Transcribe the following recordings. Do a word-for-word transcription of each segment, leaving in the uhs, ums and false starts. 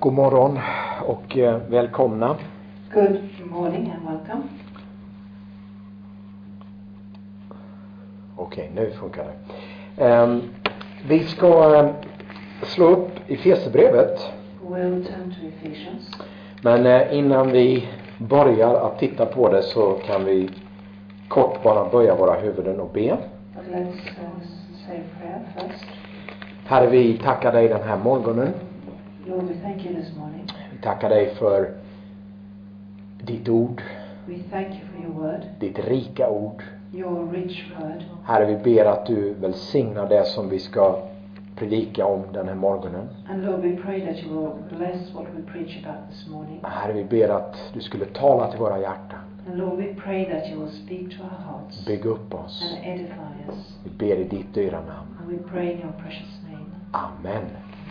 God morgon och eh, välkomna. Good morning and welcome. Okej, nu funkar det. Um, vi ska uh, slå upp i Efesierbrevet. We'll turn to Ephesians. Men uh, innan vi börjar att titta på det så kan vi kort bara böja våra huvuden och be. But let's uh, say a prayer first. Herre, vi tackar dig den här morgonen. Lord, we thank you this morning. Vi tackar dig för ditt ord. We thank you for your word, Ditt rika ord. your rich word. Herre, vi ber att du välsignar det som vi ska predika om den här morgonen. And Lord, we pray that you will bless what we preach about this morning. Herre, vi ber att du skulle tala till våra hjärtan. And Lord, we pray that you will speak to our hearts Bygg upp oss. and edify us. Vi ber i ditt dyra namn. And we pray in your precious name. Amen.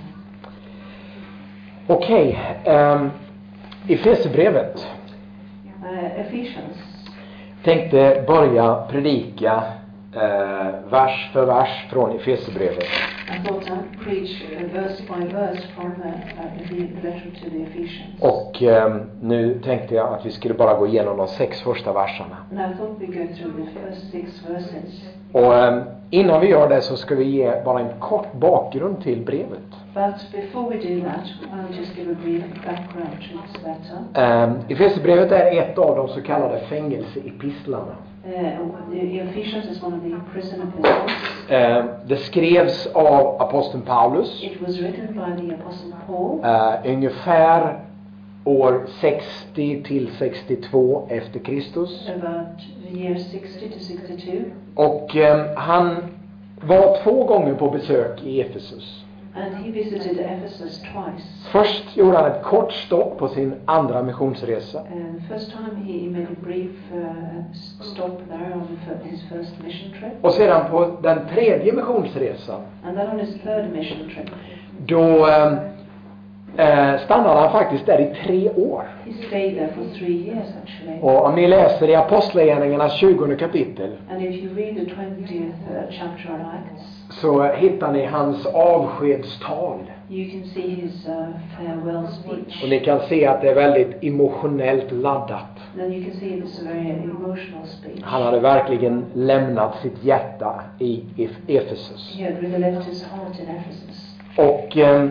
Okej, um, Efesierbrevet. Uh, Ephesians. Tänkte börja predika uh, vers för vers från Efesierbrevet. I thought I'd preach uh, verse by verse from uh, uh, the letter to the Ephesians. Och um, nu tänkte jag att vi skulle bara gå igenom de sex första verserna. And I thought we'd go through the first six verses. Och um, innan vi gör det så ska vi ge bara en kort bakgrund till brevet. But before we do that, I'll just give a brief background to this letter. Um, Efesierbrevet är ett av de så kallade fängelseepistlarna. Uh, the Ephesians is one of the prison epistles. Uh, det skrevs av aposteln Paulus. It was written by the Apostle Paul. Uh, ungefär år sextio till sextiotvå efter Kristus. About the year sixty to sixty-two. Och um, han var två gånger på besök i Efesus. And he visited Ephesus twice. Först gjorde han ett kort stopp på sin andra missionsresa. And first time he made a brief uh, stop there on the, his first mission trip. Och sedan på den tredje missionsresan, And then on his third mission trip, då um, uh, stannade han faktiskt där i tre år. he stayed there for three years actually. Och om ni läser i Apostlagärningarnas tjugonde kapitel And if you read the twentieth uh, chapter of Acts, så hittar ni hans avskedstal. you can see his uh, farewell speech. Och ni kan se att det är väldigt emotionellt laddat. Then you can see it's a very emotional speech. Han hade verkligen lämnat sitt hjärta i Efesus. He had really left his heart in Ephesus. Och eh,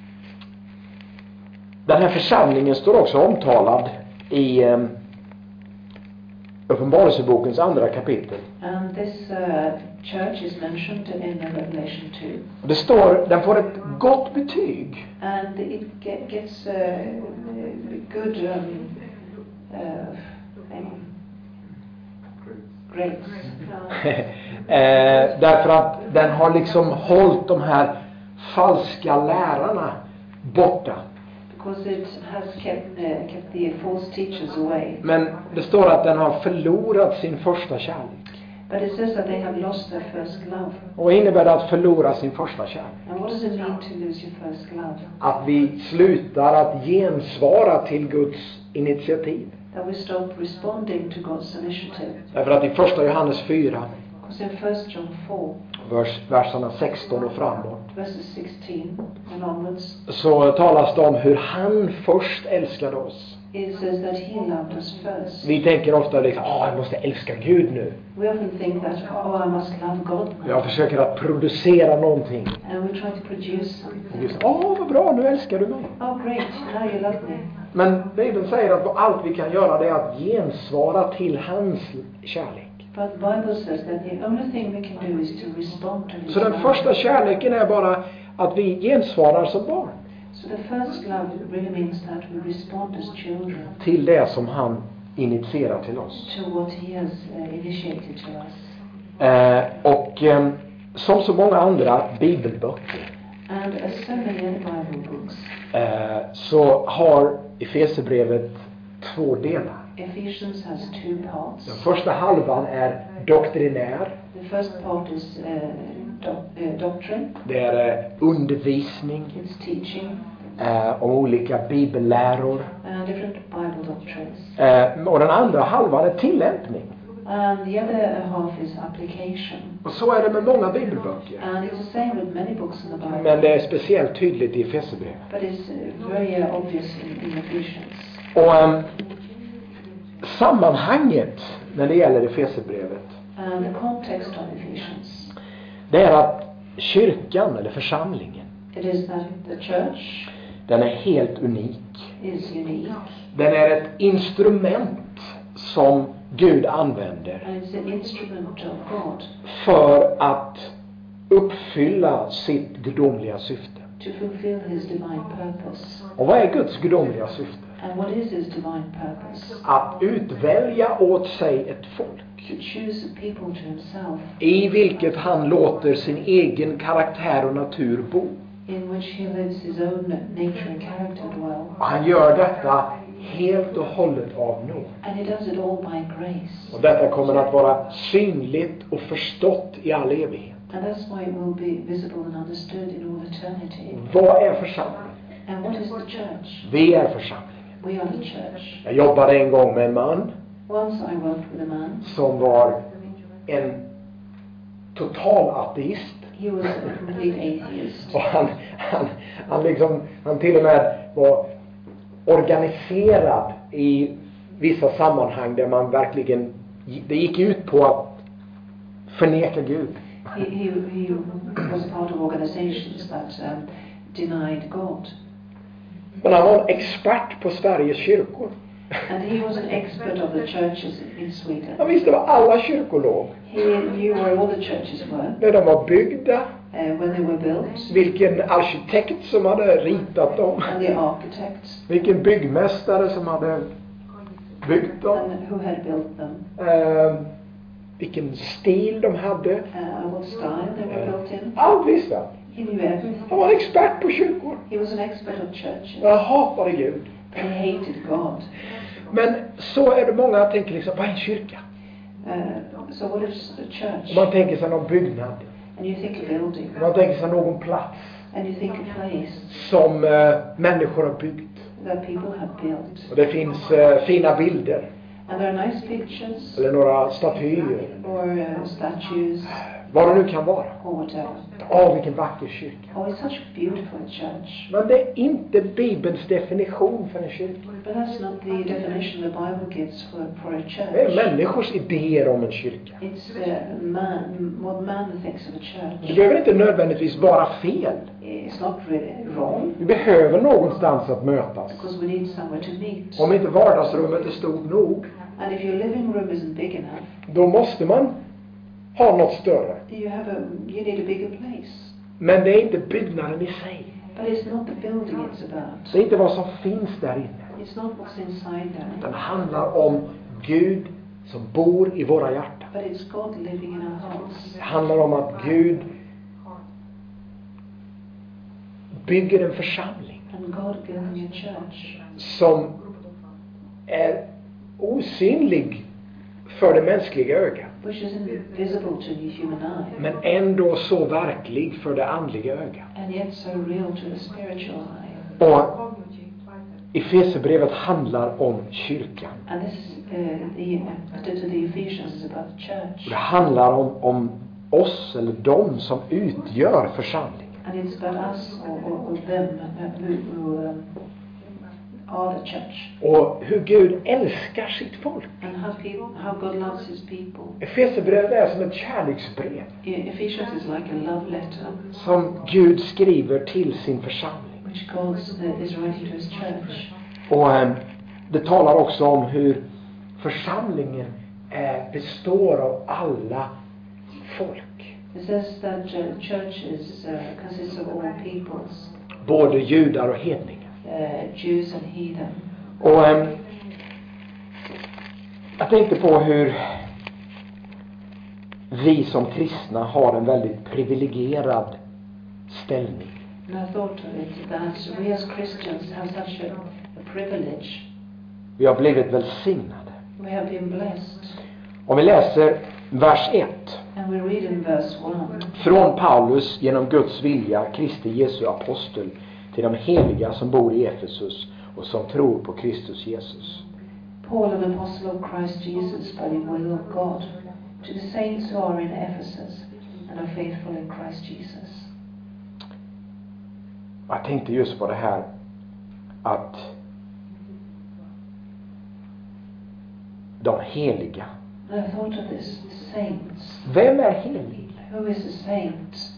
den här församlingen står också omtalad i eh, Uppenbarelsebokens andra kapitel. And this uh, church is mentioned in the Revelation two. Det står, den får ett gott betyg. And it get, gets uh, good um, uh, um, grades. eh, därför att den har liksom hållit de här falska lärarna borta. Because it has kept, uh, kept the false teachers away. Men det står att den har förlorat sin första kärlek. But it says that they have lost their first love. Och vad innebär det att förlora sin första kärlek? And what does it mean to lose your first love? Att vi slutar att gensvara till Guds initiativ. That we stop responding to God's initiative. Därför att i första Johannes fyra, Because in First John four, vers, verserna sexton och framåt, verses sixteen and onwards, så talas det om hur han först älskade oss. it says that he loved us first. Vi tänker ofta liksom, åh, jag måste älska Gud nu. We often think that, oh, I must love God now. Jag försöker att producera någonting. And we try to produce something. Just, åh, vad bra, nu älskar du mig. Oh, great, now you love me. Men Bibeln säger att allt vi kan göra det är att gensvara till hans kärlek. But the Bible says that the only thing we can do is to respond to his Så den love. första kärleken är bara att vi gensvarar som barn So the first love really means that we respond as children till det som han initierar till oss. to what he has uh, initiated to us. Eh, och eh, som så många andra bibelböcker And as so many other Bible books, eh, så har Efesierbrevet två delar. Ephesians has two parts. Den första halvan är doktrinär. The first part is uh, doc- uh, doctrine, Det är eh, undervisning it's teaching, eh, om olika bibelläror. uh, different Bible doctrines. Eh, och den andra halvan är tillämpning. And the other half is application. Och så är det med många bibelböcker. And it's the same with many books in the Bible. Men det är speciellt tydligt i Efesierbrevet. But it's uh, very uh, obvious in, in Ephesians. Och um, sammanhanget när det gäller Efesierbrevet, And the context of Ephesians, det är att kyrkan eller församlingen, it is that the church den är helt unik. is unique. Den är ett instrument som Gud använder And it's an instrument of God för att uppfylla sitt gudomliga syfte. to fulfill his divine purpose. Och vad är Guds gudomliga syfte? And what is his divine purpose? Att utvälja åt sig ett folk To choose a people to himself, i vilket han låter sin egen karaktär och natur bo. in which he lives his own nature and character dwell. Och han gör detta helt och hållet av nåd. And he does it all by grace. Och detta kommer att vara synligt och förstått i all evighet. And that's why it will be visible and understood in all eternity. Vad är församlingen? And what is the church? Vi är församlingen. We are the church. Jag jobbade en gång med en man Once I worked with a man. som var en total ateist. He was a complete atheist. Och han, han, han, liksom, han till och med var organiserad i vissa sammanhang där man verkligen, det gick ut på att förneka Gud. He, he, he was a part of organizations that um, denied God. Men han var en expert på Sveriges kyrkor. And he was an expert of the churches in Sweden. Han visste vad alla kyrkor låg. He knew where all the churches were, När de var byggda. uh, when they were built, Vilken arkitekt som hade ritat dem. and the architects, Vilken byggmästare som hade byggt dem. and who had built them, Eh, vilken stil de hade. uh, what style they were built in. Allt visste han. He knew everything. Han var en expert på kyrkor. He was an expert of churches. Jag hatade Gud. He hated God. Men så är det många som tänker liksom, vad är en kyrka? Uh, so what is the Och church? man tänker sig någon byggnad. And you think a building, Man tänker sig någon plats and you think a place som eh, människor har byggt. that people have built. Och det finns eh, fina bilder. And there are nice pictures, Eller några statyer. or uh, statues, Vad det nu kan vara. or whatever. Åh, vilken vacker kyrka. Oh, it's such a beautiful church. Men det är inte Bibelns definition för en kyrka. But that's not the definition the Bible gives for, for a Det är church. människors idéer om en kyrka. It's uh, man, what man thinks of a Det church. behöver inte nödvändigtvis vara fel. It's not really wrong, Vi behöver någonstans att mötas. because we need somewhere to meet. Om inte vardagsrummet är stort nog, And if your living room isn't big enough, då måste man ha något större. you have a you need a bigger place. Men det är inte byggnaden i sig. But it's not the building it's about. Det är inte vad som finns där inne. It's not what's inside there. Det handlar om Gud som bor i våra hjärtan. But it's God living in our hearts. Det handlar om att Gud bygger en församling And God building a church som är osynlig för det mänskliga ögat, which is invisible to the human eye, men ändå så verklig för det andliga ögat. and yet so real to the spiritual eye. Och Efesierbrevet handlar om kyrkan. And this is uh, the letter to the Ephesians is about the church. Det handlar om, om oss eller dem som utgör församlingen. And it's about us or, or, or them uh, who, who um, are the church. Och hur Gud älskar sitt folk. And how, people, how God loves his people. Efesierbrevet är som ett kärleksbrev E- Ephesians is like a love letter som Gud skriver till sin församling. which God uh, is writing to his church. Och eh, det talar också om hur församlingen eh, består av alla folk. It says that uh, church is, uh, consists of all peoples, Både judar och hedningar. uh, Jews and heathen. Och eh, jag tänkte på hur vi som kristna har en väldigt privilegierad ställning. And I thought of it that we as Christians have such a, a privilege. Vi har blivit välsignade. We have been blessed. Om vi läser vers ett. And we read in verse one. Från Paulus genom Guds vilja, Kristi Jesu apostel, till de heliga som bor i Efesus och som tror på Kristus Jesus. Paul, an apostle of Christ Jesus by the will of God, to the saints who are in Ephesus and are faithful in Christ Jesus. Jag tänkte just på det här att de heliga. And I thought of this, the saints. Vem är helig? Who is a saint?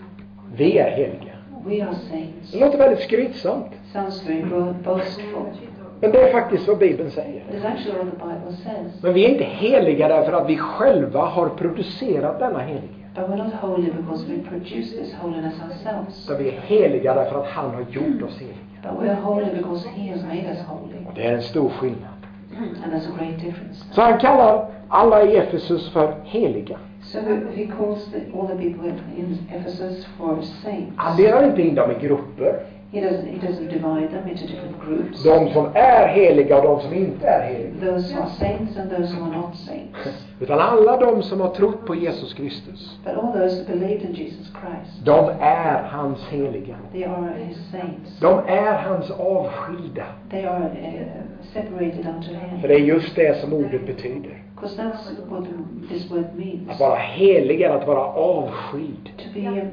Vi är heliga. We are saints. Det låter väldigt skrytsamt. Sounds very bo- boastful. Men det är faktiskt vad Bibeln säger. But it's actually what the Bible says. Men vi är inte heliga därför att vi själva har producerat denna helighet. But we're not holy because we produce this holiness ourselves. Så vi är heliga därför att han har gjort oss heliga. But we are holy because He has made us holy. Och det är en stor skillnad. And there's a great difference. Så han kallar alla i Efesus för heliga. So he calls the, all the people in Ephesus for saints. Han delar inte in dem i grupper. He doesn't, he doesn't divide them into different groups. De som är heliga och de som inte är heliga. Those who are saints and those who are not saints. Utan alla de som har trott på Jesus Kristus. But all those who believed in Jesus Christ. De är hans heliga. They are his saints. De är hans avskilda. They are uh, separated unto him. För det är just det som ordet betyder. Because that's what this word means. Att vara helig är att vara avskild. To be a,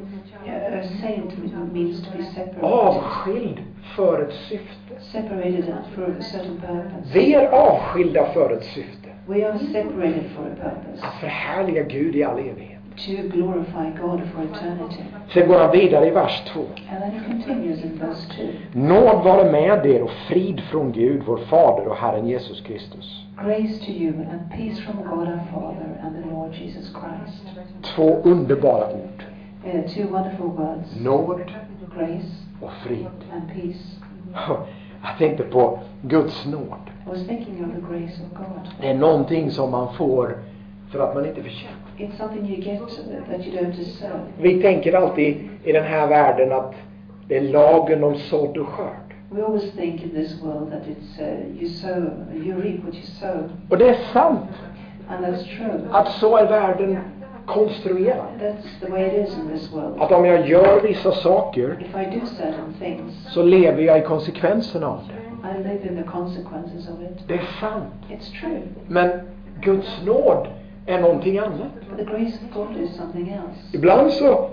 a saint means to be separated. Avskild för ett syfte. Separated for a certain purpose. Vi är avskilda för ett syfte. We are separated for a purpose. Att förhärliga Gud i all evighet. To glorify God for eternity. Sen går han vidare i vers två. And then he continues in verse two. Nåd vare med er och frid från Gud, vår Fader och Herren Jesus Kristus. Grace to you and peace from God our Father and the Lord Jesus Christ. Två underbara ord. Uh, two wonderful words. Nåd Grace och frid. and peace. Jag tänkte på Guds nåd. I was thinking of the grace of God. Det är någonting som man får för att man inte förtjänar. It's something you get uh, that you don't deserve. Vi tänker alltid i den här världen att det är lagen om sådd och skörd. We always think in this world that it's uh, you sow, you reap what you sow. Och det är sant And that's true. att så är världen konstruerad. That's the way it is in this world. Att om jag gör vissa saker If I do certain things, så lever jag i konsekvenserna av det. I live in the consequences of it. Det är sant. It's true. Men Guds nåd är någonting annat. But the grace of God is something else. Ibland så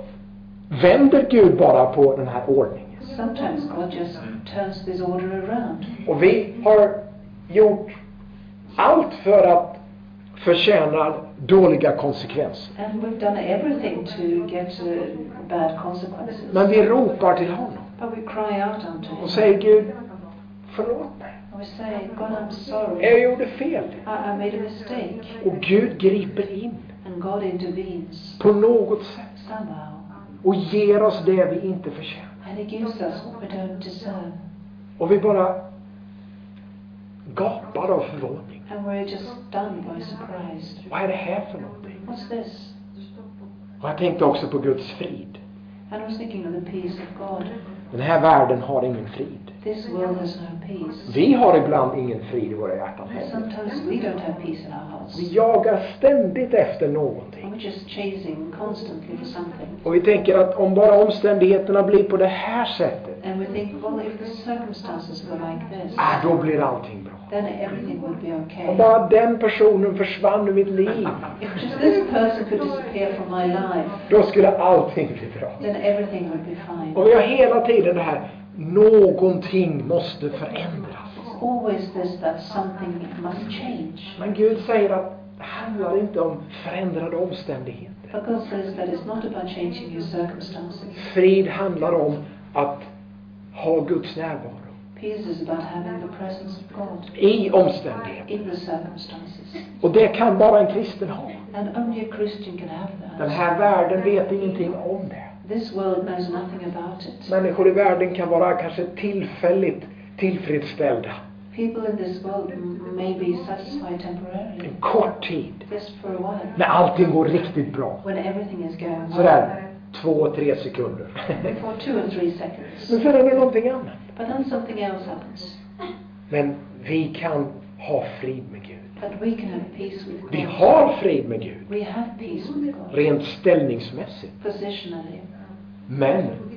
vänder Gud bara på den här ordningen. Sometimes God just turns this order around. Och vi har gjort allt för att förtjäna dåliga konsekvenser. And we've done everything to get uh, bad consequences. Men vi ropar till honom But we cry out unto och him. säger Gud, förlåt mig. And we say, God, I'm sorry. Jag gjorde fel. I, I made a mistake. Och Gud griper in And God intervenes på något sätt somehow. och ger oss det vi inte förtjänar. And He gives us what we don't deserve. Och vi bara gapar av förvåning. And we're just stunned by surprise. Vad är det här för någonting? What's this? Och jag tänkte också på Guds frid. And I was thinking of the peace of God. Den här världen har ingen frid. This world has no peace. Vi har ibland ingen frid i våra hjärtan And heller. sometimes we don't have peace in our hearts. Vi jagar ständigt efter And någonting. we're just chasing constantly for something. Och vi tänker att om bara omständigheterna blir på det här sättet, And we think, well, if the circumstances were like this, ah, då blir allting bra. then everything would be Om okay. bara den personen försvann ur mitt liv, If just this person could disappear from my life, då skulle allting bli bra. then everything would be fine. Och vi har hela tiden det här, någonting måste förändras. It's always this that something must change. Men Gud säger att det handlar inte om förändrade omständigheter. But God says that it's not about changing your circumstances. Frid handlar om att ha Guds närvaro Peace is about having the presence of God i omständigheter. in the circumstances. Och det kan bara en kristen ha. And only a Christian can have Den that. här världen vet ingenting om det. This world knows nothing about it. Människor i världen kan vara kanske tillfälligt tillfredsställda. People in this world m- may be satisfied temporarily, En kort tid. just for a while, När allting går riktigt bra. when everything is going well. Sådär två, tre sekunder. For two or three seconds. Men sen är det någonting annat. But then something else happens. Men vi kan ha frid med Gud. But we can have peace with Vi God. har frid med Gud. We have peace with God. Rent ställningsmässigt. Positionally. Men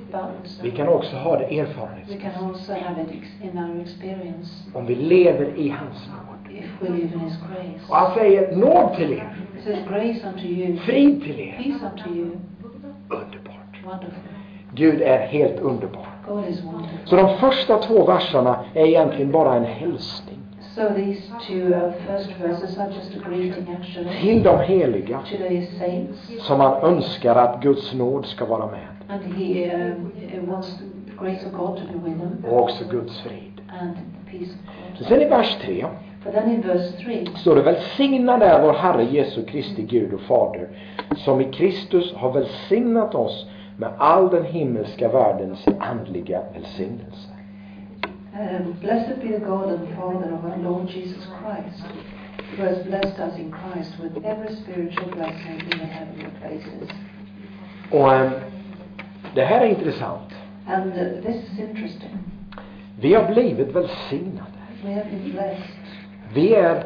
buttons. Vi kan också ha det We erfarenhetsmässigt. can also have it ex- in our experience Om vi lever i hans nåd. if we live in His grace. Och han säger nåd till er. It says grace unto you, Frid till er. peace unto you. Underbart. Wonderful. Gud är helt underbar. God is wonderful. Så de första två verserna är egentligen bara en hälsning. So these two uh, first verses are just a greeting actually Till de heliga to the saints. som man önskar att Guds nåd ska vara med. And He um, uh, wants the grace of God to be with them Och också Guds frid. and the peace of God. Sen i vers tre But then in verse three, står det: välsignad är vår Herre Jesu Kristi Gud och Fader, som i Kristus har välsignat oss med all den himmelska världens andliga välsignelse. um, blessed be the God and Father of our Lord Jesus Christ, who has blessed us in Christ with every spiritual blessing in the heavenly places. Och äm, det här är intressant. And uh, this is interesting. Vi har blivit välsignade. We have been blessed. Vi är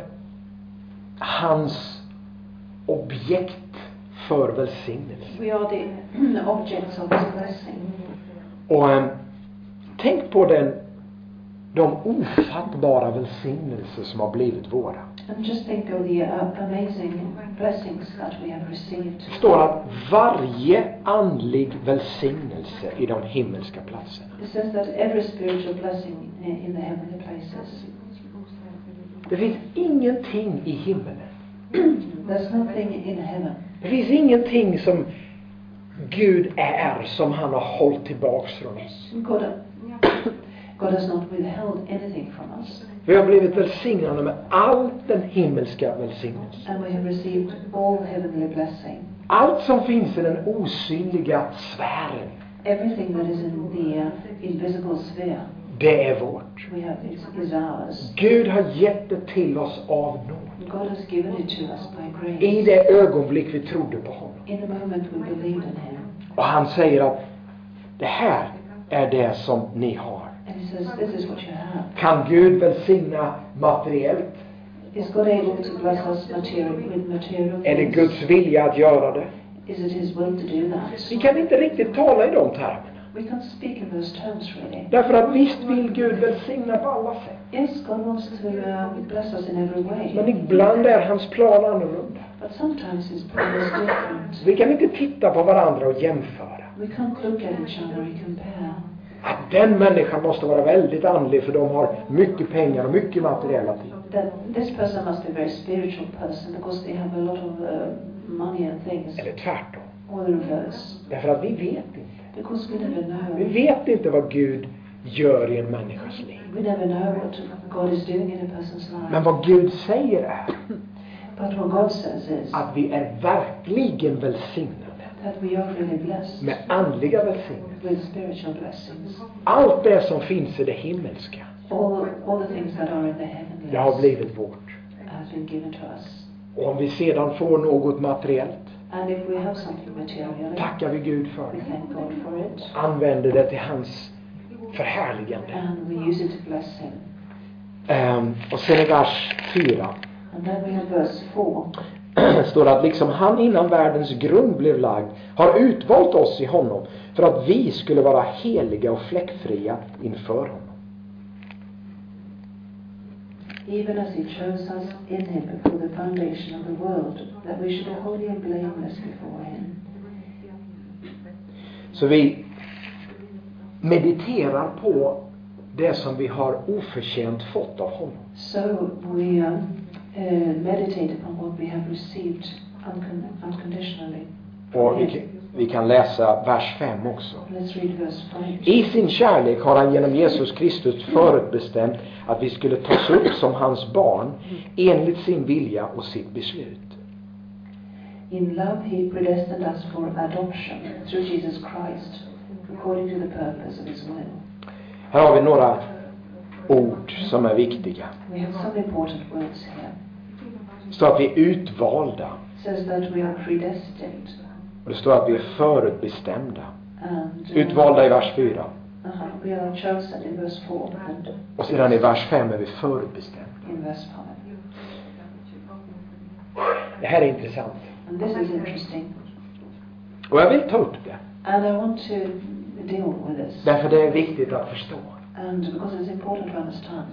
hans objekt för välsignelse. We are the objects of His blessing. Och äm, tänk på den, de ofattbara välsignelser som har blivit våra. And just think of the uh, amazing blessings that we have received. Det står att varje andlig välsignelse i de himmelska platserna. It says that every spiritual blessing in, in the heavenly places. Det finns ingenting i himmelen. There's nothing in heaven. Det finns ingenting som Gud är som han har hållit tillbaks från oss. God, God has not withheld anything from us. Vi har blivit välsignade med all den himmelska välsignelsen. And we have received all heavenly blessing. Allt som finns i den osynliga sfären, Everything that is in the uh, invisible sphere, det är vårt. we have is, is ours. Gud har gett det till oss av nåd. God has given it to us by grace. I det ögonblick vi trodde på honom. In the moment we believed in Him. Och han säger att det här är det som ni har. And He says, this is what you have. Kan Gud välsigna materiellt? Is God able to bless us material, with material Är det things? Guds vilja att göra det? Is it His will to do that? Vi kan inte riktigt tala i de termerna. We can't speak in those terms really. Därför att visst vill Gud välsigna på alla sätt. Yes, God wants to um, bless us in every way. Men ibland är hans plan annorlunda. But sometimes His plan is different. Vi kan inte titta på varandra och jämföra. We can't look at each other and compare. Att den människan måste vara väldigt andlig för de har mycket pengar och mycket materiella ting. That this person must be a very spiritual person because they have a lot of uh, money and things. Eller tvärtom. Or the reverse. Därför att vi vet inte. Because we never Vi know. vet inte vad Gud gör i en människas liv. We never know what God is doing in a person's life. Men vad Gud säger är But what God says is att vi är verkligen välsignade that we are really blessed med andliga välsignelser. with spiritual blessings. Allt det som finns i det himmelska, All, all the things that are in the det har heavenlies blivit vårt. has been given to us. Och om vi sedan får något materiellt, And if we have something materially, tackar vi Gud för we det. thank God for it. Använder det till hans förhärligande. And we use it to bless Him. Ehm, och sen i vers fyra And then we have verse four. står det att liksom han innan världens grund blev lagd har utvalt oss i honom för att vi skulle vara heliga och fläckfria inför honom. Even as He chose us in Him before the foundation of the world, that we should be holy and blameless before Him. Så vi mediterar på det som vi har oförtjänt fått av honom. So we um, uh, meditate upon what we have received uncon- unconditionally. Och vi, vi kan läsa vers fem också. Let's read verse five. I sin kärlek har han genom Jesus Kristus förutbestämt att vi skulle tas upp som hans barn enligt sin vilja och sitt beslut. In love He predestined us for adoption through Jesus Christ, according to the purpose of His will. Här har vi några ord som är viktiga. We have some important words here. Det står att vi är utvalda. It says that we are predestined. Och det står att vi är förutbestämda. And uh, Utvalda i vers fyra. uh-huh, we are chosen in verse four and Och sedan i vers fem är vi förutbestämda. in verse five. Det här är intressant. And this is interesting. Och jag vill ta upp det. And I want to deal with this. Därför det är viktigt att förstå. And because it's important to understand.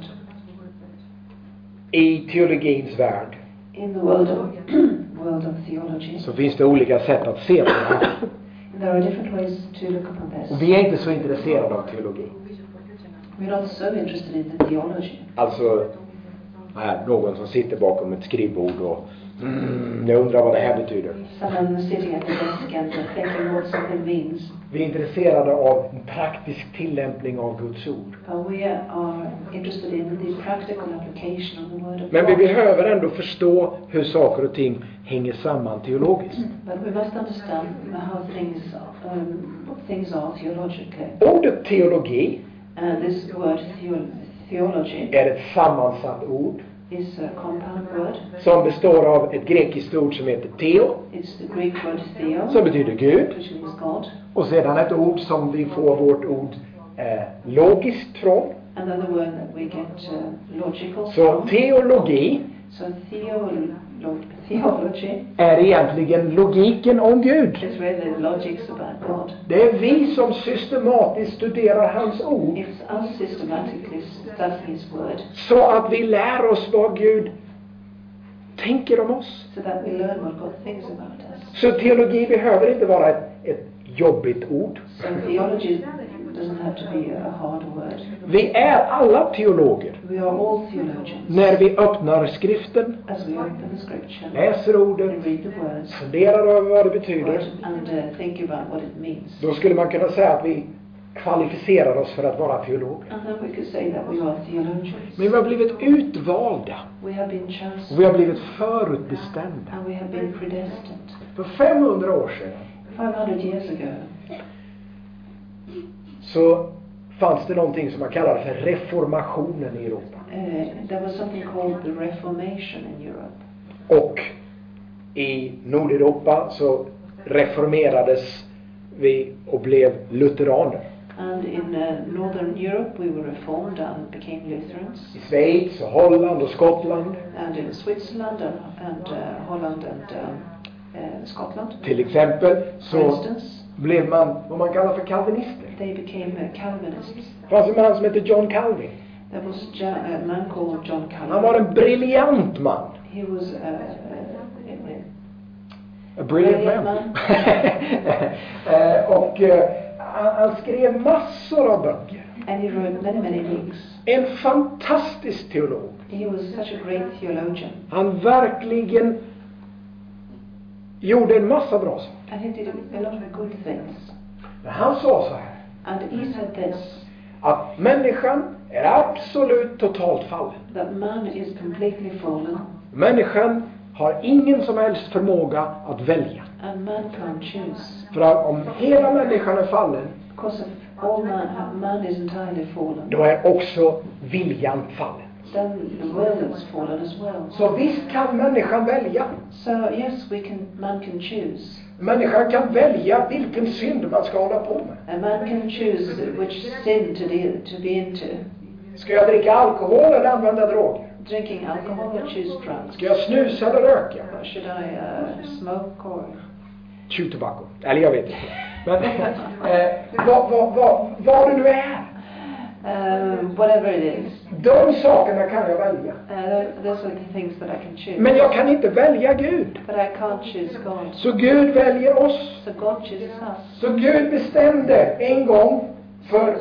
I teologins värld In the world of, world of theology, så finns det olika sätt att se på det här. there are different ways to look upon this. Och vi är inte så intresserade av teologi. We're not so interested in the theology. Alltså, här, någon som sitter bakom ett skrivbord och mm, jag undrar vad det här betyder. Someone sitting at the desk and thinking what something means. Vi är intresserade av en praktisk tillämpning av Guds ord. Uh, we are interested in the practical application of the word of Men vi God. behöver ändå förstå hur saker och ting hänger samman teologiskt. But we must understand how things um, things are theologically. Ordet teologi And this word theo- theology är ett sammansatt ord is a compound word. som består av ett grekiskt ord som heter theo, It's the Greek word theo, som betyder Gud, which means God. och sedan ett ord som vi får vårt ord eh, logiskt från. Another word that we get uh, logical Så from. teologi So theolo- theology är egentligen logiken om Gud. is really logics about God. Det är vi som systematiskt studerar hans ord It's us systematically studying His word så att vi lär oss vad Gud tänker om oss. so that we learn what God thinks about us. Så teologi behöver inte vara ett, ett jobbigt ord. So theology doesn't have to be a hard word. Vi är alla teologer We are all theologians. när vi öppnar skriften, As we open the scripture läser ordet, and read the words funderar över vad det betyder. and uh, think about what it means. Då skulle man kunna säga att vi kvalificerar oss för att vara teologer. And then we could say that we are theologians. Men vi har blivit utvalda We have been och chosen vi har blivit förutbestämda. and we have been predestined. För femhundra år sedan five hundred years ago, så fanns det någonting som man kallar för reformationen i Europa. uh, there was something called the Reformation in Europe. Och i Nordeuropa så reformerades vi och blev lutheraner. And in uh, Northern Europe, we were reformed and became Lutherans. I Schweiz och Holland och Skottland And in Switzerland and, and uh, Holland and um, uh, Scotland, till exempel for så instance, blev man vad man kallar för kalvinister. they became uh, Calvinists. Det fanns en man som hette John Calvin. There was jo- a man called John Calvin. Han var en briljant man. He was uh, uh, uh, A brilliant Brilliant man. man. Eh, och eh, han, han skrev massor av böcker. and he wrote many, many books. En fantastisk teolog. He was such a great theologian. Han verkligen gjorde en massa bra saker. And he did a lot of good things. Men han sa så här, And he said this, att människan är absolut totalt fallen. that man is completely fallen, Människan har ingen som helst förmåga att välja. and man can't choose. För att om hela människan är fallen, Because of all man, man is entirely fallen. då är också viljan fallen. Then the will is fallen as well. Så visst kan människan välja. So yes, we can. Man can choose. Människan kan välja vilken synd man ska hålla på med. A man can choose which sin to, de, to be into. Ska jag dricka alkohol eller använda droger? Drinking alcohol or choose drugs. Ska jag snusa eller röka? Or should I uh, smoke or Chew tobacco. Eller jag vet inte. Men eh, vad, vad, vad, vad det nu är. um, whatever it is. De sakerna kan jag välja. Uh, those are the things that I can choose. Men jag kan inte välja Gud. But I can't choose God. Så Gud väljer oss. So God chooses us. Så Gud bestämde en gång för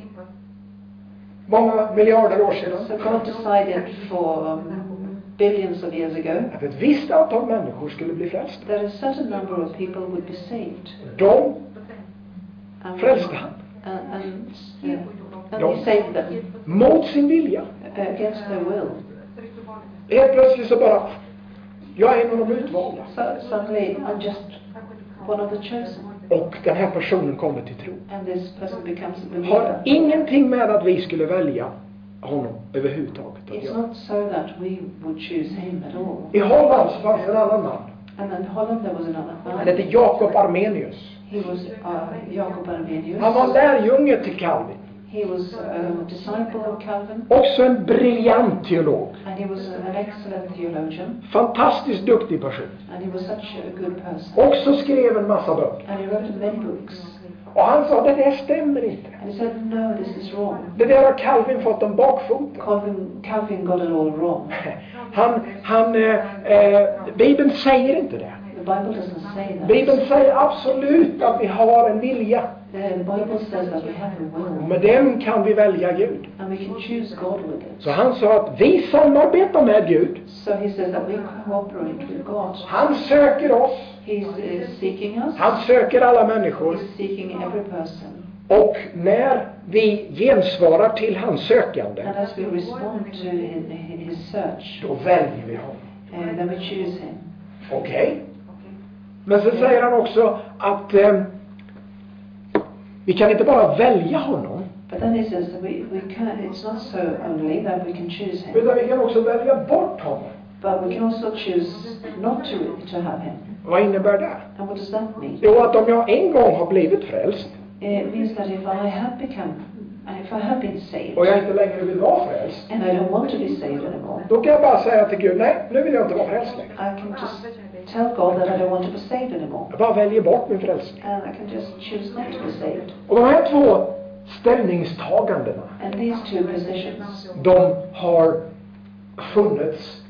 många miljarder år sedan So God decided for um, billions of years ago att ett visst antal människor skulle bli frälsta. that a certain number of people would be saved. De And, frälste han and, and, yeah, and Ja. he saved them mot sin vilja. against their will. Helt plötsligt så bara, jag är en av de utvalda. So suddenly I'm just one of the chosen. Och den här personen kommer till tro. And this person becomes a Har believer. ingenting med att vi skulle välja honom överhuvudtaget att It's göra. not so that we would choose him at all. I Holland så fanns en annan man. And in Holland there was another Han man. hette Jakob Armenius. He was uh, Jacob Armenius. Han var lärjunge till Calvin. He was a disciple of Calvin. Också en briljant teolog. And he was an excellent theologian. Fantastiskt duktig person. And he was such a good person. Också skrev en massa böcker. And he wrote many books. Och han sa, det där stämmer inte. And he said, no, this is wrong. Det där har Calvin fått om bakfoten. Calvin, Calvin got it all wrong. Han, han, eh, eh, Bibeln säger inte det. The Bible doesn't say that. Bibeln säger absolut att vi har en vilja. The Bible says that we have a will. Med den kan vi välja Gud. And we can choose God with it. Så han sa att vi samarbetar med Gud. So he says that we cooperate with God. Han söker oss. He's uh, seeking us. Han söker alla människor. He's seeking every person. Och när vi gensvarar till hans sökande, And as we respond to his, his search, då väljer vi honom. uh, then we choose him. Okej? Okay. Men så säger han också att eh, vi kan inte bara välja honom. But then he says that we, we can, it's not so only that we can choose him, Utan vi kan också välja bort honom. but we can also choose not to, to have him. Vad innebär det? And what does that mean? Jo, att om jag en gång har blivit frälst It means that if I have become, if I have been saved, och jag inte längre vill vara frälst, and I don't want to be saved anymore, då kan jag bara säga till Gud, nej, nu vill jag inte vara frälst längre. I can just tell God that I don't want to be saved anymore. Jag bara väljer bort min frälsning. And I can just choose not to be saved. Och de här två ställningstagandena, And these two positions, de har funnits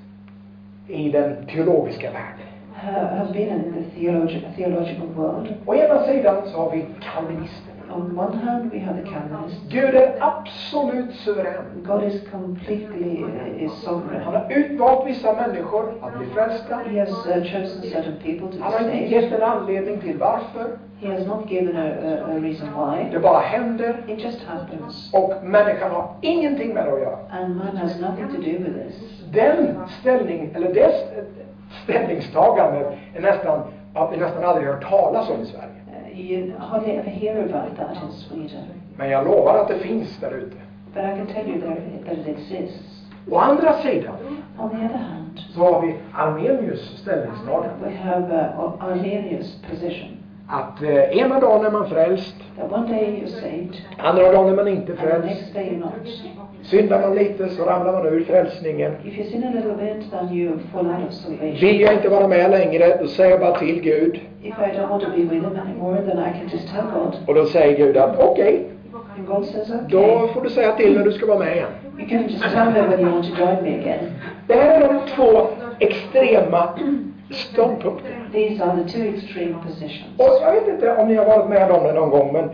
i den teologiska världen. have, have been in the theologi- theological world. Å ena sidan så har vi kalvinisterna. On one hand, we have the Calvinists. Gud är absolut suverän. God is completely uh, is Han sovereign. har utvalt vissa människor att bli frälsta. He has uh, chosen certain people to Han be har inte saved. gett en anledning till varför. He has not given a, a, a reason why. Det bara händer. It just happens. Och människan har ingenting med det att göra. And man has nothing to do with this. Den ställning, eller dess ställningstagande är nästan, har vi nästan aldrig hört talas om i Sverige. Uh, you hardly ever hear about that in Sweden. Men jag lovar att det finns där ute. But I can tell you there, that it exists. Å andra sidan On the other hand, så har vi Armenius ställningstagande. we have uh, Armenius position. Att eh, ena dagen är man frälst, That one day you're saved, andra dagen är man inte and the frälst. next day you're not. Syndar man lite så ramlar man ur frälsningen. If you sin a little bit, then you fall out of salvation. Vill jag inte vara med längre, då säger jag bara till Gud. If I don't want to be with him anymore, then I can just tell God. Och då säger Gud att okej, okay, And God says, då okay. får du säga till när du ska vara med igen. You can just tell me when you want to join me again. Det här är de två extrema ståndpunkterna. These are the two extreme positions. Och jag vet inte om ni har varit med om det någon gång, men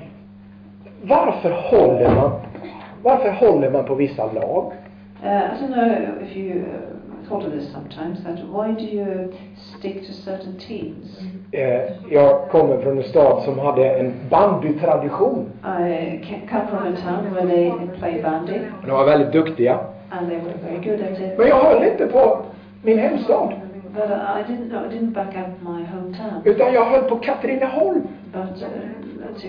varför håller man, varför håller man på vissa lag? Uh, I don't know if you uh, thought of this sometimes, that why do you stick to certain teams? Eh, jag kommer från en stad som hade en bandytradition. I ca- come from a town where they play bandy, De var väldigt duktiga. and they were very good at it. Men jag höll inte på min hemstad, But uh, I didn't know, I didn't back up my hometown. utan jag höll på Katrineholm. But uh, to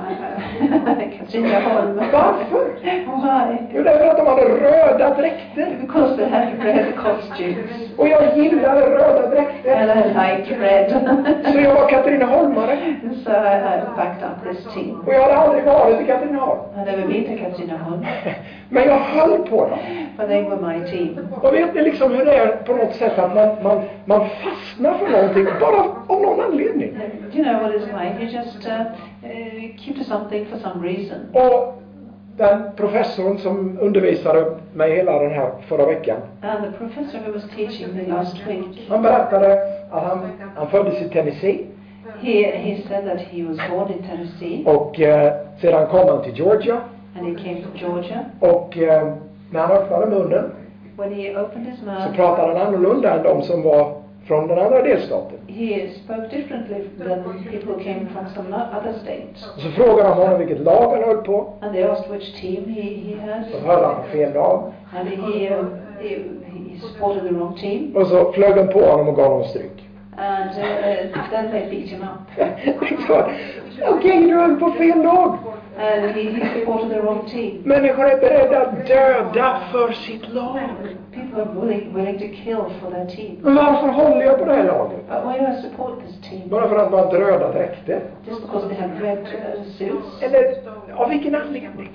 Kat- Katrineholm. Varför? Why? Jo, därför att de hade röda dräkter. Because they had red costumes. Och jag gillade röda dräkter. And I like red. Så jag var Katrineholmare. So I, I backed up this team. Och jag hade aldrig varit i Katrineholm. I never been to Katrineholm, Men jag höll på dem. but they were my team. Och vet ni liksom hur det är på något sätt att man, man, man fastnar för någonting bara av någon anledning. Do you know what it's like? You just uh, uh, keep to something for some reason. Och den professorn som undervisade mig hela den här förra veckan, And the professor who was teaching me last week, han berättade att han, han föddes i Tennessee. he, he said that he was born in Tennessee, Och eh, sedan kom han till Georgia. and he came to Georgia. Och eh, när han öppnade munnen When he opened his så mouth, pratade han annorlunda än de som var från den andra delstaten. he spoke differently than people who came from some o- other states. Och så frågade de honom vilket lag han höll på. And they asked which team he, he had. Så hörde han fel lag. And he, uh, he, he supported the wrong team. Och så flög de på honom och gav honom stryk. And uh, then they beat him up. Okej, okay, du höll på fel lag. And he, he supported the wrong team. Människor är beredda att döda för sitt lag. People are willing, willing to kill for their team. Men varför håller jag på det här laget? But why do I support this team? Bara för att man har röda dräkter? Just because they have red uh, suits? Eller av vilken anledning?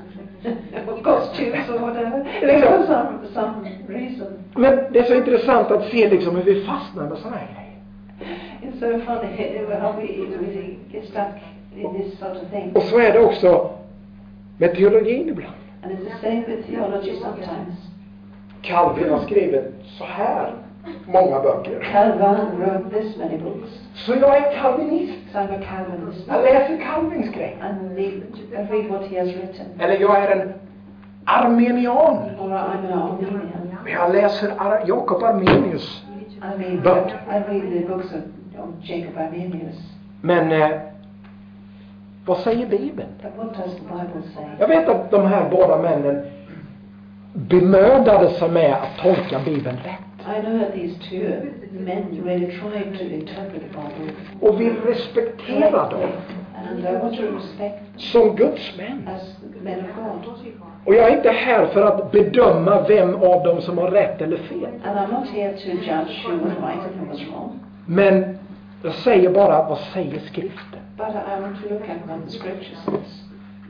Costumes or whatever? Liksom. For some, some reason. Men det är så intressant att se liksom hur vi fastnar med såna här grejer. It's so funny how we, we get stuck in this sort of thing. Och så är det också med teologin ibland. And it's the same with theology sometimes. Calvin har skrivit så här många böcker. Calvin wrote this many books. Så jag är kalvinist. So I'm a Calvinist. Jag läser Calvins grejer. And read, I read what he has written. Eller jag är en armenian. Or I'm an Armenian. Jag läser Ar- Jakob Armenius. I mean, But- I read the books of, of Jacob Armenius. Men eh, vad säger Bibeln? But what does the Bible say? Jag vet att de här båda männen bemödade sig med att tolka Bibeln rätt. I know that these two men really tried to interpret the Bible Och vill respektera dem and I want to respect som Guds män. as men of God. Och jag är inte här för att bedöma vem av dem som har rätt eller fel. And I'm not here to judge who was right and who was wrong. Men jag säger bara, vad säger skriften? But I want to look at what the scripture says.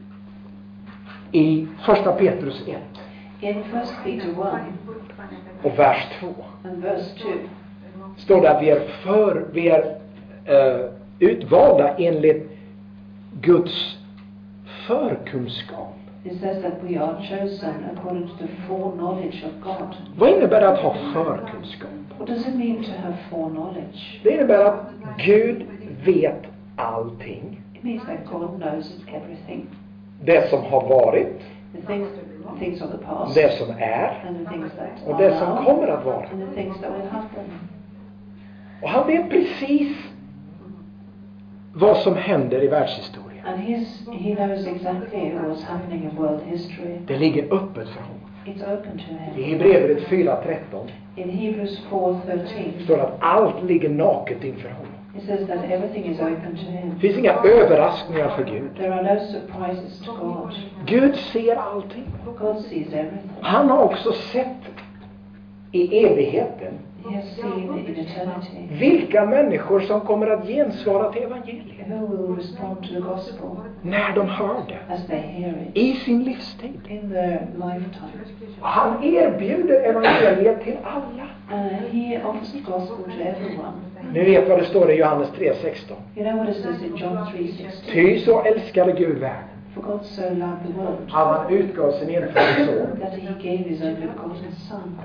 I första Petrus ett In First Peter one och vers två and verse two, står det att vi är, för, vi är uh, utvalda enligt Guds förkunskap. it says that we are chosen according to the foreknowledge of God. Vad innebär det att ha förkunskap? What does it mean to have foreknowledge? Det innebär att Gud vet allting. It means that God knows everything. Det som har varit, The things, the things of the past, det som är and the things that och are det som now, kommer att vara. and the things that will happen. Och han vet precis vad som händer i världshistorien. And he's, he knows exactly what's happening in world history. Det ligger öppet för honom. It's open to I him. Hebreerbrevet fyra tretton In Hebrews four thirteen, står det att allt ligger naket inför honom. it says that everything is open to him. Det finns inga överraskningar för Gud. There are no surprises to God. Gud ser allting. God sees everything. Han har också sett i evigheten He has seen in eternity vilka människor som kommer att gensvara till evangeliet who will respond to the gospel när de hör det as they hear it i sin livstid. in their lifetime. Han erbjuder evangeliet till alla. And he offers the gospel to everyone. Ni vet vad det står i Johannes tre sexton. You know what it says in John three sixteen? Ty så älskade Gud världen For God so loved the world att han utgav sin enfödde son that he gave his only begotten Son,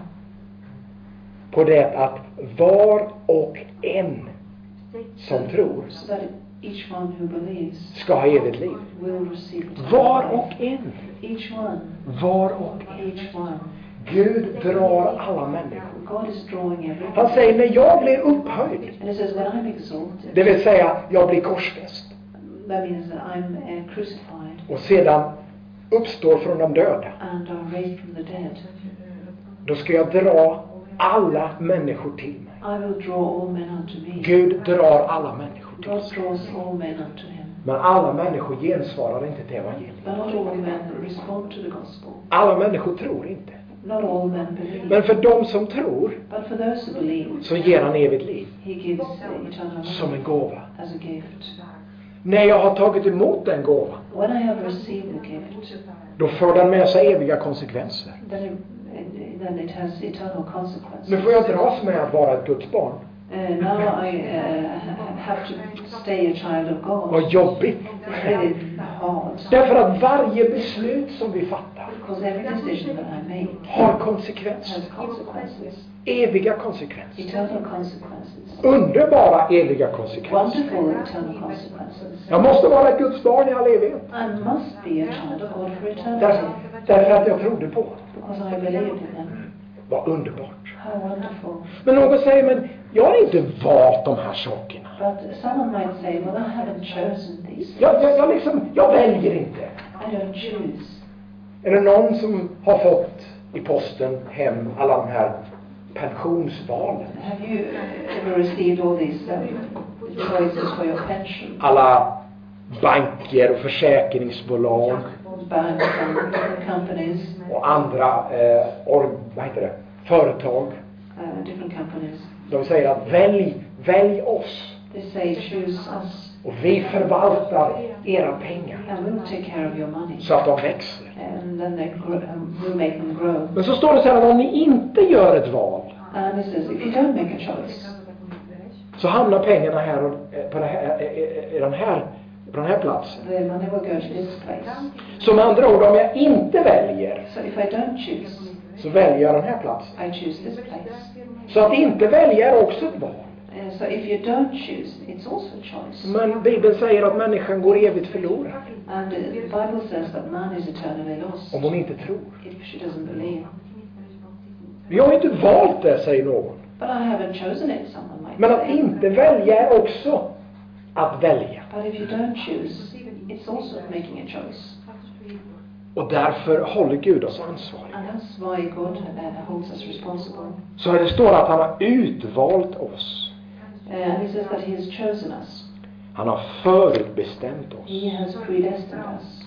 på det att var och en som tror so that each one who believes ska ha evigt liv. will receive eternal Var life. och en. Each one, Var och en. each one. Gud drar alla människor. God is drawing everyone. Han säger, när jag blir upphöjd, And it says, when I'm exalted, det vill säga jag blir korsfäst that means that I'm uh, crucified och sedan uppstår från de döda, and are raised from the dead. då ska jag dra alla människor till mig. I will draw all men unto me. Gud drar alla människor till God sig. draws all men unto him. Men alla människor gensvarar inte till evangeliet. But not all men respond to the gospel. Alla människor tror inte. Not all men believe. Men för de som tror But for those who believe, så ger han evigt liv he gives uh, eternal som en life gåva. as a gift. När jag har tagit emot den gåvan, When I have received the gift, då för den med sig eviga konsekvenser. then it, then it has eternal consequences. Nu får jag dras med att vara ett Guds barn. Uh, now I uh, have to stay a child of God. Vad jobbigt. It's really hard. Därför att varje beslut som vi fattar Because every decision that I make har konsekvenser. has consequences. Eviga konsekvenser. Eternal consequences. Underbara eviga konsekvenser. Wonderful eternal consequences. Jag måste vara ett Guds barn i all evighet. I must be a child of God for eternity. Därför, därför att jag trodde på det. Because I believed in him. Vad underbart. How wonderful. Men någon säger, men jag har inte valt de här sakerna. But someone might say, well, I haven't chosen these. Jag, jag, jag, liksom, jag väljer inte. I don't choose. Är det någon som har fått i posten hem alla de här pensionsvalen? Have you ever received all these um, choices for your pension? Alla banker och försäkringsbolag Banks and different companies, och andra eh, or, vad heter det? företag. uh, different companies. De säger att välj, välj oss. They say, choose us, Och vi förvaltar era pengar and we'll take care of your money. så att de växer. And then they grow, um, we'll make them grow. Men så står det så här att om ni inte gör ett val And it says, if you don't make a choice, så hamnar pengarna här och, eh, på det här, eh, eh, i den här på den här platsen. then I never go to this place. Så med andra ord, om jag inte väljer, So if I don't choose, så väljer jag den här platsen. I choose this place. Så att inte välja är också ett val. Uh, so if you don't choose, it's also a choice. Men Bibeln säger att människan går evigt förlorad And uh, the Bible says that man is eternally lost om hon inte tror. if she doesn't believe. Jag har inte valt det, säger någon. But I haven't chosen it, someone might Men att say. inte välja är också att välja. But if you don't choose, it's also making a choice. Och därför håller Gud oss ansvariga. And that's why God uh, holds us responsible. Så det står att han har utvalt oss. Uh, and he says that he has chosen us. Han har förutbestämt oss. He has predestined us.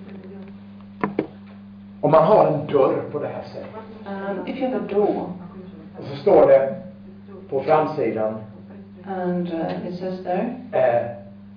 Om man har en dörr på det här sättet. Um, if you have a door, Och så står det på framsidan. and uh, it says there, Eh,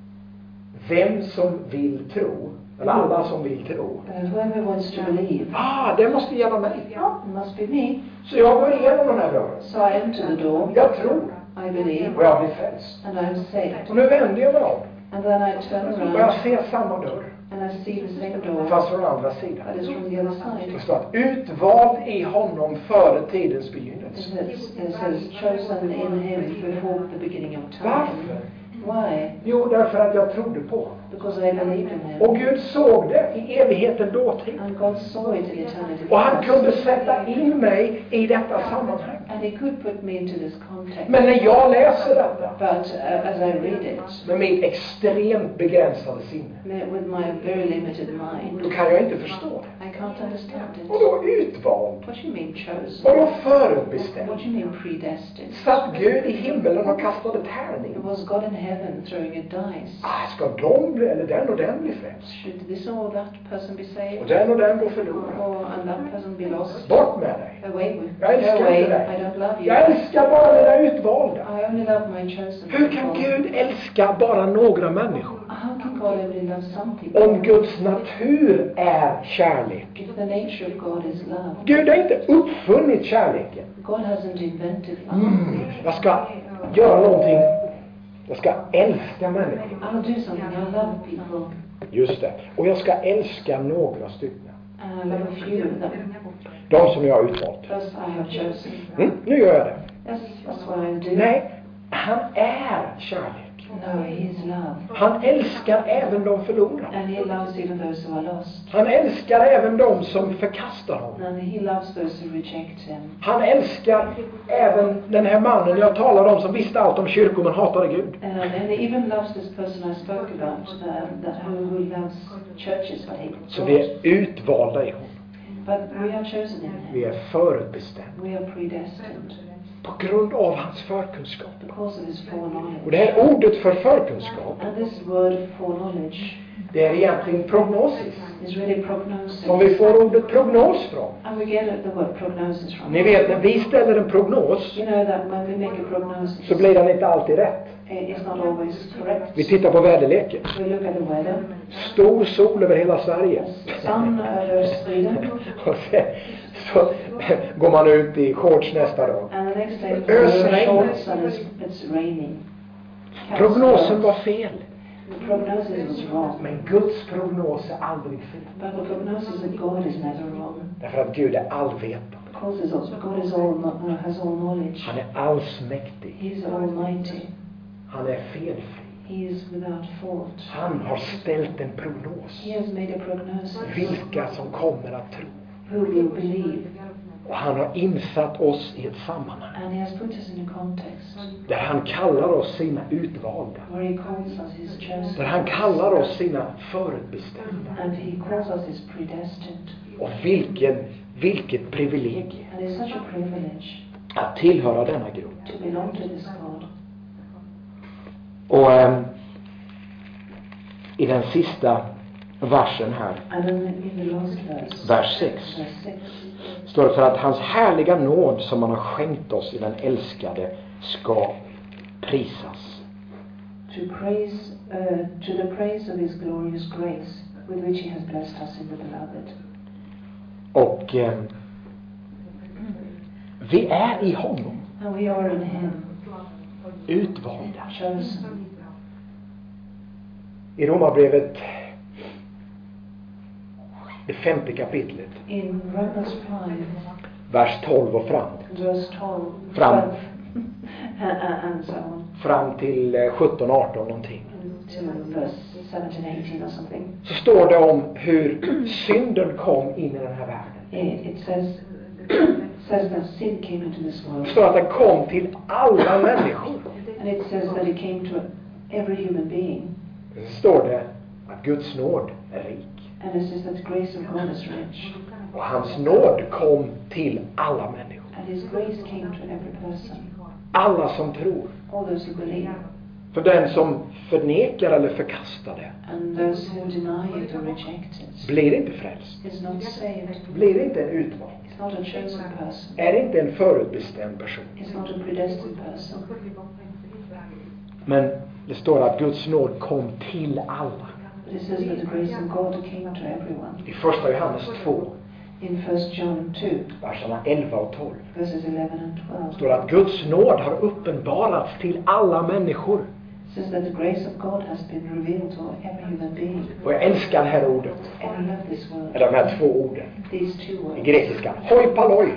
vem som vill tro. Eller alla som vill tro. uh, whoever wants to believe, Ah, det måste gälla mig. it must be me. Så jag går igenom den här dörren. So I enter the door, Jag tror. I believe, Och jag blir frälst. and I'm saved. Och nu vänder jag mig om. And then I turn Och jag around, ser samma dörr. and I see the same door, Fast från andra sidan. but it's from the other side. Det står att utvald i honom före tidens It begynnelse. says, it says, chosen in him before the beginning of time. Varför? Why? Jo, därför att jag trodde på honom. Because I believed in him. Och Gud såg det i evigheten dåtid. And God saw it in eternity. Och han kunde sätta in mig i detta sammanhang. And he could put me into this context. Men när jag läser detta But uh, as I read it, med mitt extremt begränsade sinne, me- with my very limited mind, då kan jag inte förstå det. I can't understand Och it. då utvald. What do you mean chosen? Och då What förutbestämd. do you mean predestined? Satt Gud i himmelen och kastade tärning. It was God in heaven throwing a dice. Ah, ska de bli, eller den och den bli frälst? Should this or that person be Och saved? den och den går förlorad. Or and that person be lost? Bort med dig. Away with. Jag älskar Go away. inte I dig. don't love you. Jag älskar bara mina utvalda. I only love my chosen Hur kan people. Gud älska bara några människor? How can God only love some people? Om Guds natur är kärlek. If the nature of God is love. Gud har inte uppfunnit kärleken. God hasn't invented love. Mm, jag ska göra någonting. Jag ska älska människor. I'll do something. I love people. Just det. Och jag ska älska några stycken. And I love a few of them. De som jag har utvalt. Thus I have chosen. Mm, nu gör jag det. That's, that's what I do. Nej, han är kärlek. No, he is love. Han älskar även de förlorade. And he loves even those who are lost. Han älskar även de som förkastar honom. And he loves those who reject him. Han älskar även den här mannen jag talade om som visste allt om kyrkor men hatade Gud. Um, and he even loves this person I spoke about, um, that who, who loves churches but hates Så God. vi är utvalda i honom. But we are chosen in Vi him. är förutbestämda. We are predestined På grund av hans förkunskap. because of his Och foreknowledge. det här ordet för förkunskap, And this word foreknowledge det är egentligen prognosis. is really prognosis. Som vi får ordet prognos från. And we get the word prognosis from. Ni vet, när vi ställer en prognos You know that when we make a prognosis, så blir den inte alltid rätt. it's not always correct. Vi tittar på väderleken. We look at the weather. Stor sol över hela Sverige. Sun över Sweden. Och sen så går man ut i shorts nästa dag. And the next day Ösregn. it's shorts and it's, it's raining. Prognosen var fel. The prognosis was wrong. Men Guds prognos är aldrig fel. But the prognosis of God is never wrong. Därför att Gud är allvetande. Because is also, God is all, kno- has all knowledge. Han är allsmäktig. He is almighty. Han är felfri. He is without fault. Han har ställt en prognos. He has made a prognosis. Vilka som kommer att tro. Who will believe? Och han har insatt oss i ett sammanhang. And he has put us in a context Där han kallar oss sina utvalda. where he calls us his Där chosen. han kallar oss sina förutbestämda. And he calls us his predestined. Och vilken, vilket privilegium And it's such a privilege att tillhöra denna grupp. to belong to this God. Och ähm, i den sista versen här, And then in the last verse, vers sex, verse six, står det för att hans härliga nåd som han har skänkt oss i den älskade ska prisas. to praise, uh, to the praise of his glorious grace with which he has blessed us in the beloved. Och ähm, vi är i honom And we are in him, utvalda. chosen. I Romarbrevet, det femte kapitlet, In Romans five, vers tolv och fram. verse twelve, Fram. twelve and, and so on, Fram till eh, sjutton arton någonting. to verse seventeen, eighteen or something. Så står det om hur synden kom in i den här världen. It, it says says that sin came into this world, Det står att den kom till alla människor. and it says that it came to every human being, Så står det att Guds nåd är rik. and it says that the grace of God is rich, Och hans nåd kom till alla människor. and His grace came to every person, Alla som tror. all those who believe, För den som förnekar eller förkastar det and those who deny it or reject it blir inte frälst. is not saved. Blir inte en utvald. It's not a chosen person. Är inte en förutbestämd person. It's not a predestined person. Men det står att Guds nåd kom till alla. But it says that the grace of God came to everyone. I första Johannes två, In First John two, verserna elva och tolv. verses eleven and twelve, Står att Guds nåd har uppenbarats till alla människor. it says that the grace of God has been revealed to every human being. Och jag älskar det här ordet. And I love this word. Eller de här två orden. These two I words. grekiskan. Hoi paloi.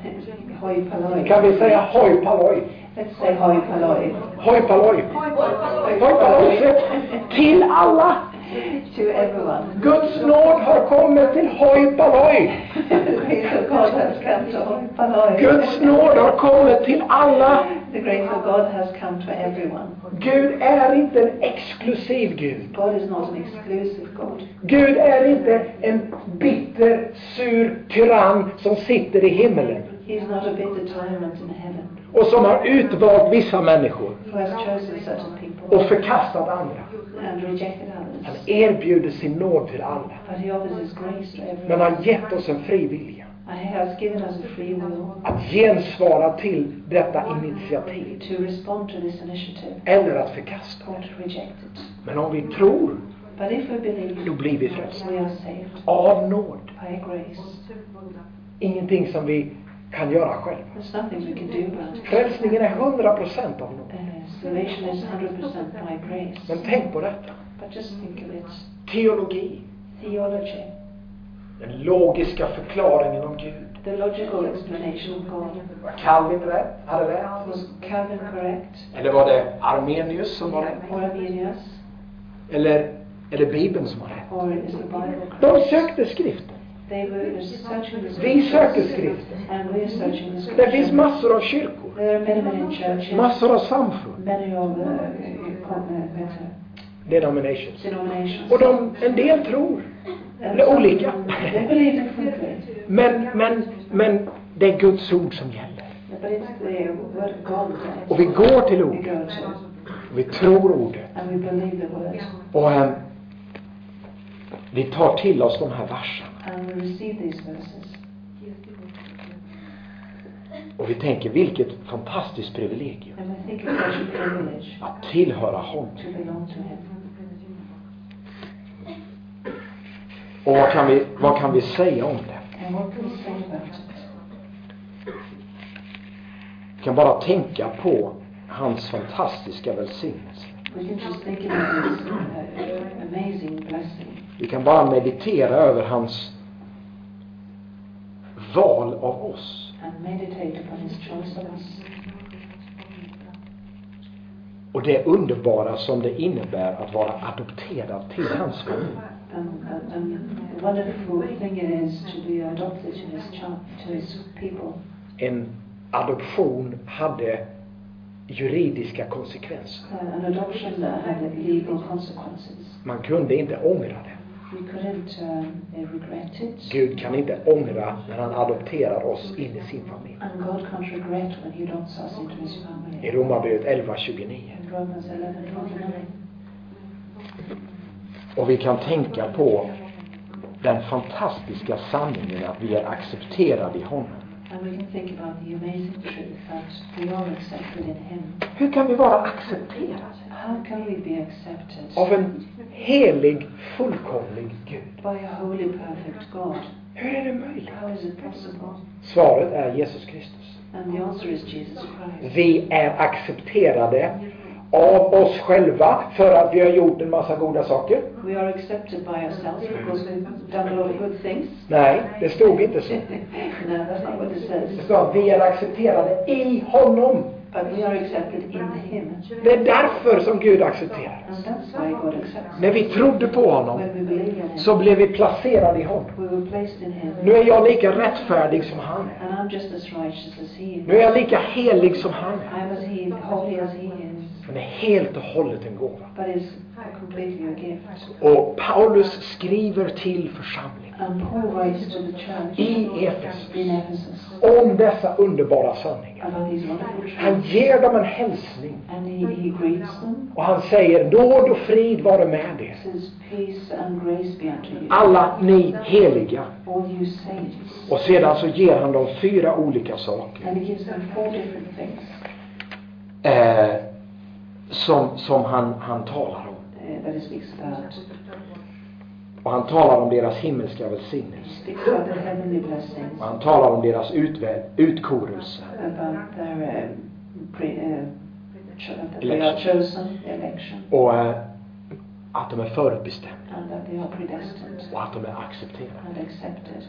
Hoi paloi. Kan vi säga hoi paloi? Let's say hoi paloi. Hoi paloi. Hoi paloi. Till alla. To everyone. Guds nåd har kommit till hoi paloi. The grace of God has come to hoi paloi. Guds nåd har kommit till alla. The grace of God has come to everyone. Gud är inte en exklusiv Gud. God is not an exclusive God. Gud är inte en bitter, sur tyrann som sitter i himmelen He is not a bitter tyrant in heaven och som har utvalt vissa människor who has chosen certain people och förkastat andra. and rejected Han others. erbjuder sin nåd till alla. But He offers His grace to Men everyone. han har gett oss en fri vilja And He has given us a free will att gensvara till detta initiativ to respond to this initiative eller att förkasta. or to reject it. Men om vi tror, But if we believe, då blir vi frälsta. we are saved Av nåd. by grace. Ingenting som vi kan göra själva. There's nothing we can do about it. Frälsningen är hundra procent av nåd. Uh, salvation is one hundred percent by grace. Men tänk på detta. But just think of it. Teologi. Theology, Den logiska förklaringen om Gud. the logical explanation of God. Var Calvin rätt? Hade rätt? Was Calvin correct? Eller var det Armenius som var rätt? Or Arminius? Eller är det Bibeln som var rätt? Or is the Bible De correct? sökte skriften. They were searching the Vi söker scriptures. skriften. And we are searching the Det scriptures. finns massor av kyrkor. There are many, many churches. Massor av samfund. Many of the uh, uh, Denominations. denominations. Och de, en del tror. And Det är some- olika. They believe differently. Men, men, men det är Guds ord som gäller. But it's the word of God that Och vi går till we ordet. go to. Vi tror ordet. And we believe the word. Och eh, vi tar till oss de här verserna. And we receive these verses. Och vi tänker, vilket fantastiskt privilegium And we think it's such a privilege att tillhöra honom. to belong to Him. Och vad kan vi, vad kan vi säga om det? And what can we say about it? Vi kan bara tänka på hans fantastiska välsignelse. We can just think about this uh, amazing blessing. Vi kan bara meditera över hans val av oss. And meditate upon His choice of us. Och det underbara som det innebär att vara adopterad till hans familj. And, and, and the wonderful thing it is to be adopted to His child, to His people. En adoption hade juridiska konsekvenser. Uh, an adoption that had legal consequences. Man kunde inte ångra det. We couldn't um, regret it. Gud kan inte ångra när han adopterar oss in i sin familj. And God can't regret when He adopts us into His family. I Romarbrevet elva tjugonio. In Romans eleven twenty-nine. Och vi kan tänka på den fantastiska sanningen att vi är accepterade i honom. And we can think about the amazing truth that we are accepted in Him. Hur kan vi vara accepterade How can we be accepted av en helig, fullkomlig Gud? by a holy, perfect God? Hur är det möjligt? How is it possible? Svaret är Jesus Kristus. And the answer is Jesus Christ. Vi är accepterade av oss själva för att vi har gjort en massa goda saker? We are accepted by ourselves because we've done a lot of good things. Nej, det stod inte så. No, that's not what it says. Det står att vi är accepterade i honom. But we are accepted in Him. Det är därför som Gud accepterar And oss. that's why God accepts. När vi trodde på honom When we believe in Him, så blev vi placerade i honom. we were placed in Him. Nu är jag lika rättfärdig som han är. And I'm just as righteous as He is. Nu är jag lika helig som han är. I am as He, holy as He is. Men det är helt och hållet en gåva. But it's completely a gift. Och Paulus skriver till församlingen And Paul writes to the church i Efesus in Ephesus om dessa underbara sanningar. about these wonderful Han truths. ger dem en hälsning. And he, he greets them. Och han säger, nåd och frid vare med er. Says, peace and grace be unto you. Alla ni heliga. All you saints. Och sedan så ger han dem fyra olika saker. And he gives them four different things Eh, som som han, han talar om. uh, that he speaks about. Och han talar om deras himmelska He välsignelse. speaks about the heavenly blessings, Och han talar om deras utvä- utkorelse. about their um, pre, uh, cho- that they are chosen, election, Och eh, att de är förutbestämda. and that they are predestined Och att de är accepterade. and accepted.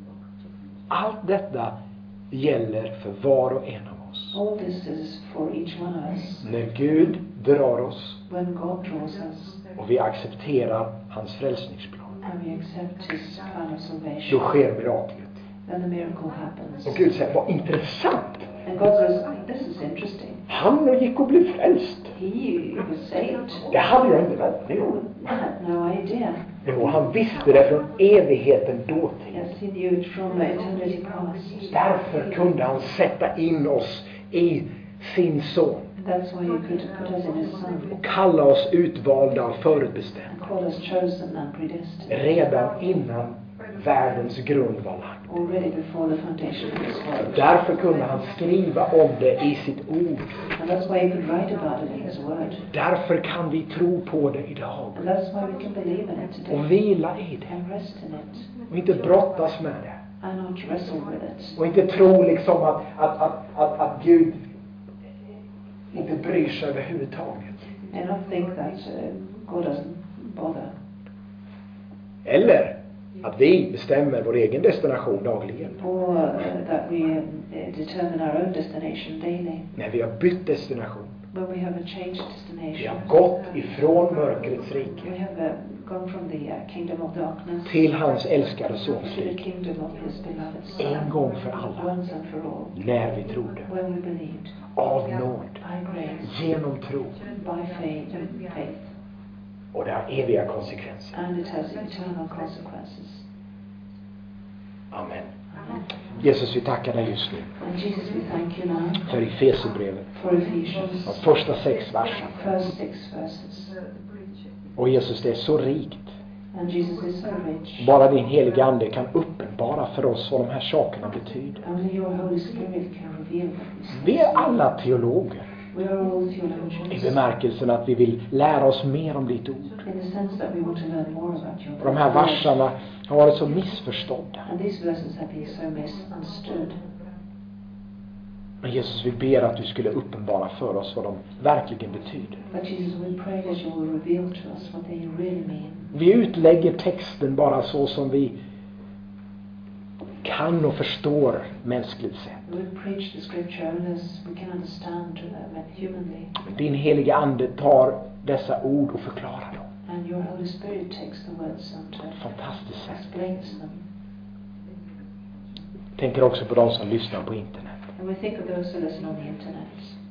Allt detta gäller för var och en av oss. All this is for each one of us. När Gud drar oss When God draws us och vi accepterar hans frälsningsplan, and we accept His plan of då salvation, sker miraklet. then the miracle happens. Och Gud säger, vad intressant. And God says, this is interesting. Han gick och blev frälst. He was saved. Det hade jag inte väntat. Jo. I had no idea. Jo, han visste det från evigheten dåtid. Yes, he knew it from eternity past. Därför kunde han sätta in oss i sin son. That's why he could put us in His Son Och kalla oss utvalda och förutbestämda. and call us chosen and predestined. Redan innan världens grund var lagd. Already before the foundation of this world. Därför kunde han skriva om det i sitt ord. And that's why he could write about it in His Word. Därför kan vi tro på det idag. And that's why we can believe in it today. Och vila i det. And rest in it. Och inte brottas med det. And not wrestle with it. Och inte tro liksom att, att, att, att, att Gud inte bryr sig överhuvudtaget. And not think that uh, God doesn't bother. Eller att vi bestämmer vår egen destination dagligen. Or uh, that we um, uh, determine our own destination daily. När vi har bytt destination. When we have a changed Vi destination. har gått ifrån mörkrets We rike have uh, gone from the uh, kingdom of darkness till hans älskade to sons the rike. kingdom of His beloved En Son. gång för alla. Once and for all. När vi trodde. When we believed. Av nåd. By grace. Genom tro. By faith. faith. Och det har eviga konsekvenser. And it has eternal consequences. Amen. Amen. Jesus, vi tackar dig just nu And Jesus, we thank you now för Efesierbrevet. for Ephesians. De första sex verserna. First six verses. Och Jesus, det är så rikt. And Jesus is so rich. Bara din heliga ande kan uppenbara för oss vad de här sakerna betyder. Only your Holy Spirit can reveal what these Vi things är alla teologer. We are all I theologians. bemärkelsen att vi vill lära oss mer om ditt ord. In the sense that we want to learn more about your Och de här verserna har varit så missförstådda. And these verses have been so misunderstood. Men Jesus, vi ber att du skulle uppenbara för oss vad de verkligen betyder. But Jesus, we pray that you will reveal to us what they really mean. Vi utlägger texten bara så som vi kan och förstår mänskligt sett. We preach the scripture only as we can understand them humanly. Din heliga ande tar dessa ord och förklarar dem. And your Holy Spirit takes the words and uh, Fantastiskt sätt. explains them. Tänker också på de som lyssnar på internet. And we think of those who listen on the internet.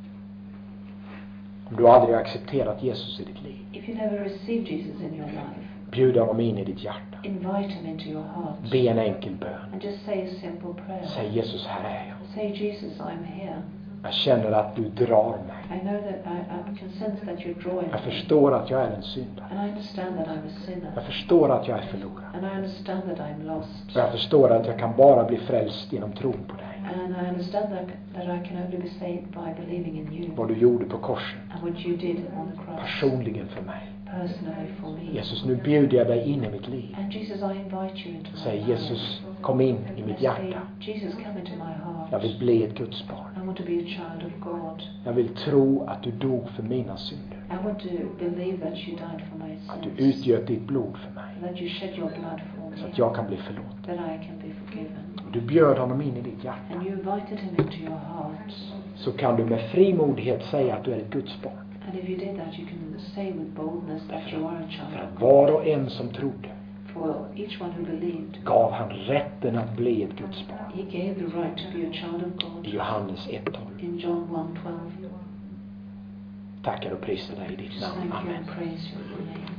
Om du aldrig har accepterat Jesus i ditt liv, If you never received Jesus in your life, bjuda honom in i ditt hjärta. invite him into your heart. Be en enkel bön. And just say a simple prayer. Säg Jesus, här är jag. Say, Jesus, I'm here. Jag känner att du drar mig. I know that I, I can sense that you're drawing Jag me. förstår att jag är en syndare. And I understand that I'm a sinner. Jag förstår att jag är förlorad. And I understand that I'm lost. Och jag förstår att jag kan bara bli frälst genom tron på dig. And I understand that, that I can only be saved by believing in you. Vad du gjorde på korset. And what you did on the cross. Personligen för mig. personally for me. Jesus, nu bjuder jag dig in i mitt liv. And Jesus, I invite you into my Säg life. Jesus, kom in i mitt I say, hjärta. Jesus, come into my heart. Jag vill bli ett Guds barn. I want to be a child of God. Jag vill tro att du dog för mina synder. I want to believe that you died for my Att du sins. utgöt ditt blod för mig. That you shed your blood for Så me. att jag kan bli förlåten. That I can be forgiven. Och du bjöd honom in i ditt hjärta. And you invited him into your heart. Så kan du med frimodighet säga att du är ett Guds barn. And if you did that, you can say with boldness that you are a För child att of var God. och en som trodde For each one who believed, gav han rätten att bli ett Guds barn. he gave the right to be a child of I God. Johannes ett tolv. In John one twelve. Tackar och prisar dig i ditt Just namn. thank you Amen. and praise your name.